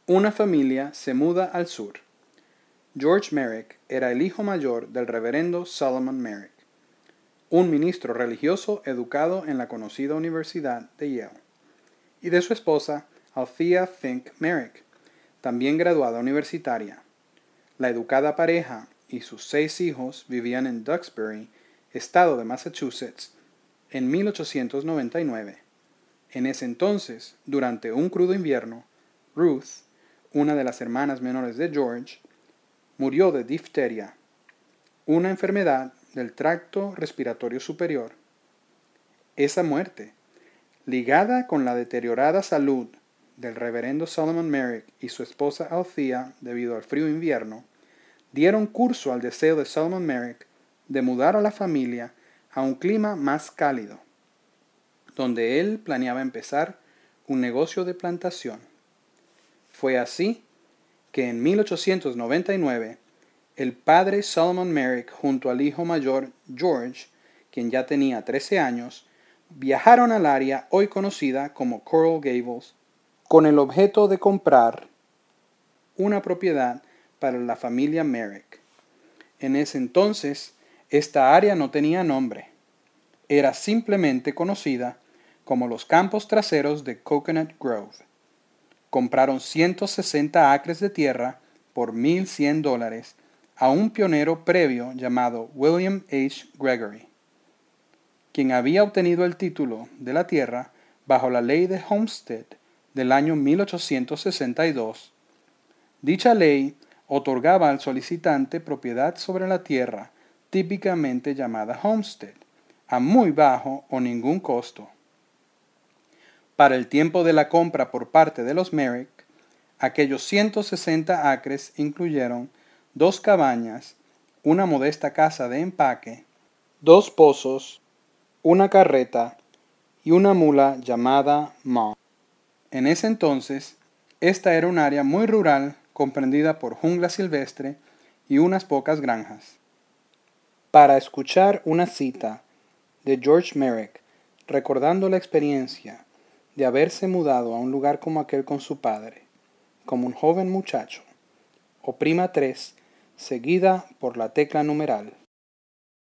Una familia se muda al sur. George Merrick era el hijo mayor del reverendo Solomon Merrick, un ministro religioso educado en la conocida Universidad de Yale, y de su esposa Althea Fink Merrick, también graduada universitaria. La educada pareja y sus 6 hijos vivían en Duxbury, estado de Massachusetts, en 1899. En ese entonces, durante un crudo invierno, Ruth, una de las hermanas menores de George, murió de difteria, una enfermedad del tracto respiratorio superior. Esa muerte, ligada con la deteriorada salud del reverendo Solomon Merrick y su esposa Althea debido al frío invierno, dieron curso al deseo de Solomon Merrick de mudar a la familia a un clima más cálido, donde él planeaba empezar un negocio de plantación. Fue así que en 1899 el padre Solomon Merrick junto al hijo mayor George, quien ya tenía 13 años, viajaron al área hoy conocida como Coral Gables con el objeto de comprar una propiedad para la familia Merrick. En ese entonces, esta área no tenía nombre. Era simplemente conocida como los campos traseros de Coconut Grove. Compraron 160 acres de tierra por $1,100 a un pionero previo llamado William H. Gregory, quien había obtenido el título de la tierra bajo la ley de Homestead del año 1862. Dicha ley otorgaba al solicitante propiedad sobre la tierra, típicamente llamada homestead, a muy bajo o ningún costo. Para el tiempo de la compra por parte de los Merrick, aquellos 160 acres incluyeron 2 cabañas, una modesta casa de empaque, 2 pozos, una carreta y una mula llamada Ma. En ese entonces, esta era un área muy rural comprendida por jungla silvestre y unas pocas granjas. Para escuchar una cita de George Merrick recordando la experiencia de haberse mudado a un lugar como aquel con su padre, como un joven muchacho, oprima 3, seguida por la tecla numeral.